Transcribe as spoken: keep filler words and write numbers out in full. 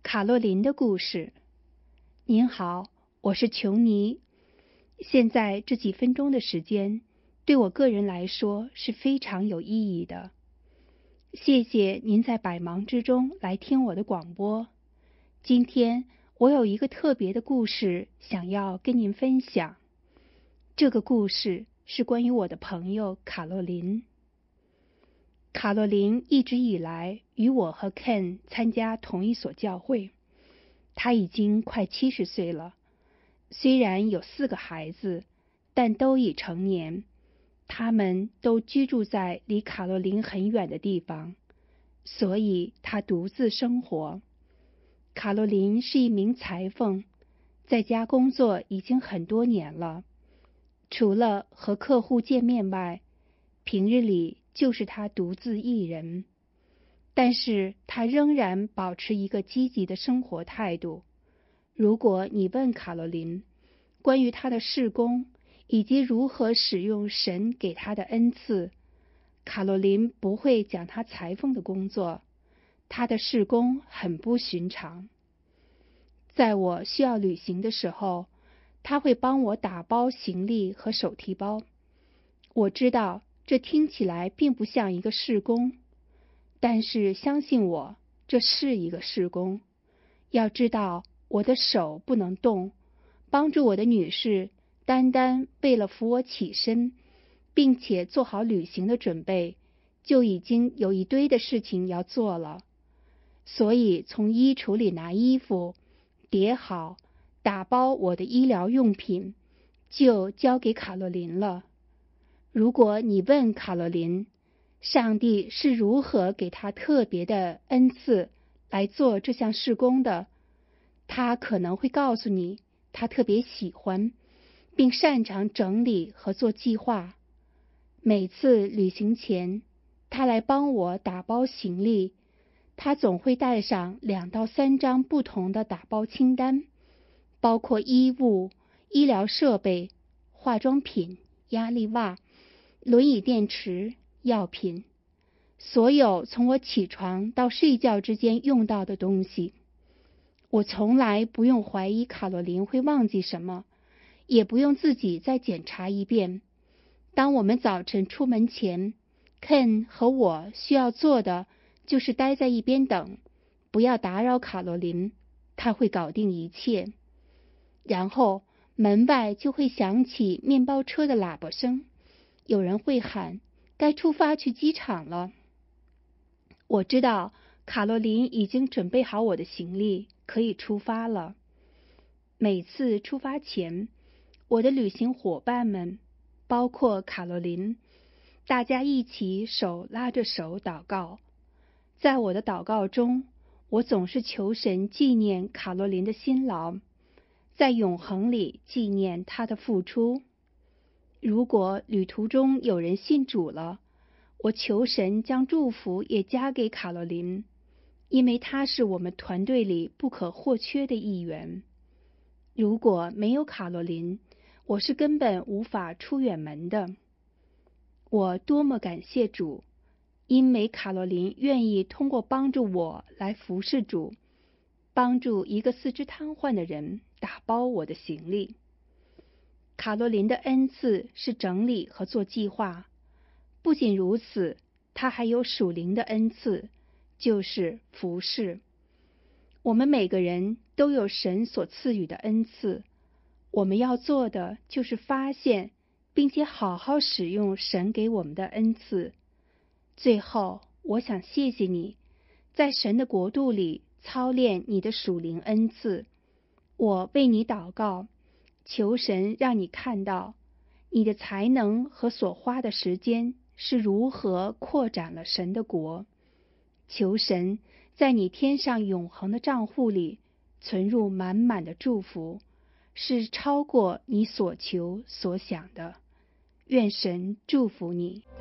卡洛琳的故事。您好，我是琼尼。现在这几分钟的时间，对我个人来说是非常有意义的。谢谢您在百忙之中来听我的广播。今天我有一个特别的故事想要跟您分享。这个故事是关于我的朋友卡洛琳。卡洛琳一直以来与我和 Ken 参加同一所教会。他已经快七十岁了，虽然有四个孩子，但都已成年。他们都居住在离卡洛琳很远的地方，所以他独自生活。卡洛琳是一名裁缝，在家工作已经很多年了。除了和客户见面外，平日里就是他独自一人。但是他仍然保持一个积极的生活态度。如果你问卡洛琳关于他的事工以及如何使用神给他的恩赐，卡洛琳不会讲他裁缝的工作。他的事工很不寻常。在我需要旅行的时候，他会帮我打包行李和手提包。我知道这听起来并不像一个事工，但是相信我，这是一个事工。要知道，我的手不能动，帮助我的女士单单为了扶我起身，并且做好旅行的准备，就已经有一堆的事情要做了。所以从衣橱里拿衣服，叠好，打包我的医疗用品，就交给卡洛琳了。如果你问卡洛琳，上帝是如何给他特别的恩赐来做这项事工的，他可能会告诉你，他特别喜欢并擅长整理和做计划。每次旅行前，他来帮我打包行李，他总会带上两到三张不同的打包清单，包括衣物、医疗设备、化妆品、压力袜、轮椅电池、药品，所有从我起床到睡觉之间用到的东西。我从来不用怀疑卡洛琳会忘记什么，也不用自己再检查一遍。当我们早晨出门前， Ken 和我需要做的就是待在一边等，不要打扰卡洛琳，他会搞定一切。然后门外就会响起面包车的喇叭声，有人会喊该出发去机场了。我知道卡洛琳已经准备好我的行李，可以出发了。每次出发前，我的旅行伙伴们，包括卡洛琳，大家一起手拉着手祷告。在我的祷告中，我总是求神纪念卡洛琳的辛劳，在永恒里纪念她的付出。如果旅途中有人信主了，我求神将祝福也加给卡洛琳，因为她是我们团队里不可或缺的一员。如果没有卡洛琳，我是根本无法出远门的。我多么感谢主，因为卡洛琳愿意通过帮助我来服侍主，帮助一个四肢瘫痪的人打包我的行李。卡洛琳的恩赐是整理和做计划。不仅如此，他还有属灵的恩赐，就是服侍。我们每个人都有神所赐予的恩赐，我们要做的就是发现并且好好使用神给我们的恩赐。最后，我想谢谢你，在神的国度里操练你的属灵恩赐。我为你祷告，求神让你看到你的才能和所花的时间是如何扩展了神的国。求神在你天上永恒的账户里存入满满的祝福，是超过你所求所想的。愿神祝福你。